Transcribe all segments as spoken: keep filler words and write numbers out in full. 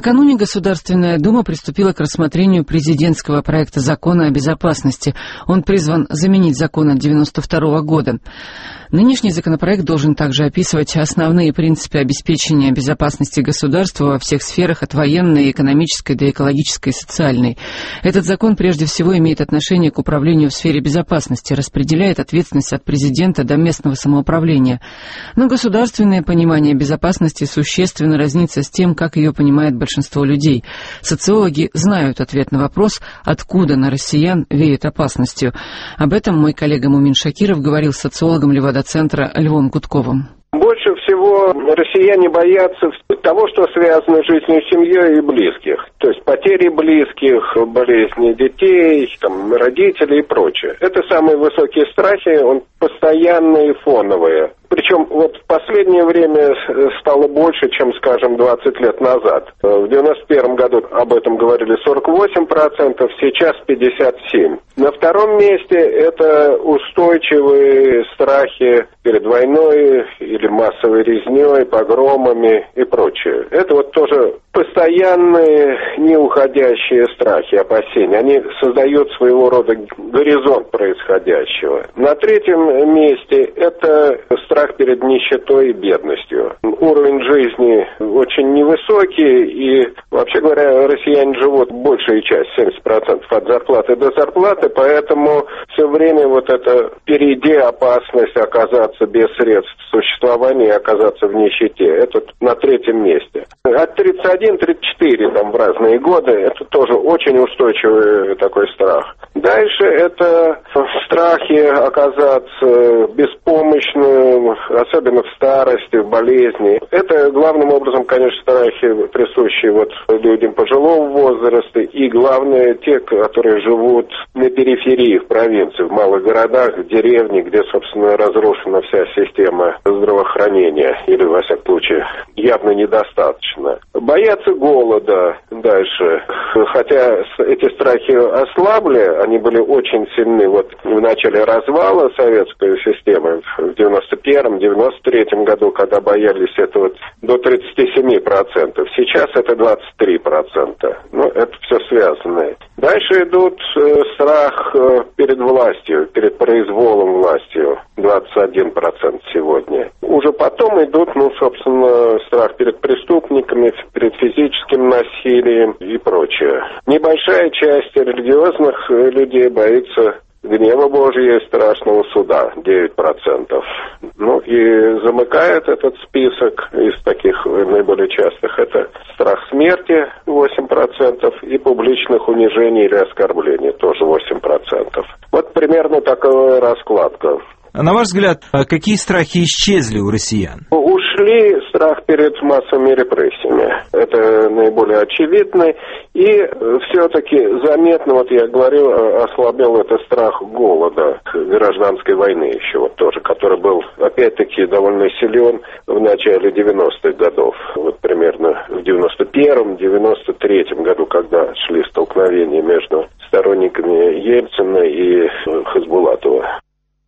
Накануне Государственная Дума приступила к рассмотрению президентского проекта закона о безопасности. Он призван заменить закон от девяносто второго года. Нынешний законопроект должен также описывать основные принципы обеспечения безопасности государства во всех сферах, от военной, экономической до экологической и социальной. Этот закон прежде всего имеет отношение к управлению в сфере безопасности, распределяет ответственность от президента до местного самоуправления. Но государственное понимание безопасности существенно разнится с тем, как ее понимает большинство людей. Социологи знают ответ на вопрос, откуда на россиян веет опасностью. Об этом мой коллега Мумин Шакиров говорил с социологом Левада-центра Львом Гудковым. Больше всего россияне боятся того, что связано с жизнью семьи и близких. То есть потери близких, болезни детей, там, родителей и прочее. Это самые высокие страхи, он постоянные и фоновые. Причем вот в последнее время стало больше, чем, скажем, двадцать лет назад. В девяносто первом году об этом говорили сорок восемь процентов, сейчас пятьдесят семь процентов. На втором месте это устойчивые страхи перед войной или массовой резней, погромами и прочее. Это вот тоже постоянные, неуходящие страхи, опасения. Они создают своего рода горизонт происходящего. На третьем месте это страх перед нищетой и бедностью. Уровень жизни очень невысокий, и, вообще говоря, россияне живут большая часть, семьдесят процентов от зарплаты до зарплаты, поэтому все время вот это впереди опасность оказаться без средств существования и оказаться в нищете. Это на третьем месте. От тридцать один тридцать четыре там в разные годы, это тоже очень устойчивый такой страх. Дальше это страхи оказаться беспомощным, особенно в старости, в болезни. Это главным образом, конечно, страхи, присущие вот людям пожилого возраста, и главное те, которые живут на периферии, в провинции, в малых городах, в деревне, где, собственно, разрушена вся система здравоохранения, или, во всяком случае, явно недостаточно. Боятся голода дальше. Хотя эти страхи ослабли, они были очень сильны вот в начале развала советской системы в девяносто первом девяносто третьем году, когда боялись это вот до тридцати семи процентов. Сейчас это двадцать три процента. Ну, это все связано. Дальше идут э, страх э, перед властью, перед произволом властью. двадцать один процент сегодня. Уже потом идут, ну, собственно, страх перед преступниками, перед физическим насилием и прочее. Небольшая часть религиозных людей боится гнева Божьего и страшного суда, девять процентов. Ну и замыкает этот список из таких наиболее частых. Это страх смерти, восемь процентов, и публичных унижений или оскорблений, тоже восемь процентов. Вот примерно такая раскладка. На ваш взгляд, какие страхи исчезли у россиян? Ушли страх перед массовыми репрессиями. Это наиболее очевидно. И все-таки заметно, вот я говорил, ослабел это страх голода, гражданской войны еще вот тоже, который был, опять-таки, довольно силен в начале девяностых годов. Вот примерно в девяносто первом девяносто третьем году, когда шли столкновения между сторонниками Ельцина и Хасбулатова.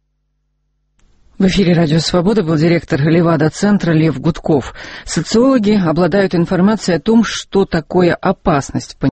В эфире «Радио Свобода» был директор Левада-центра Лев Гудков. Социологи обладают информацией о том, что такое опасность.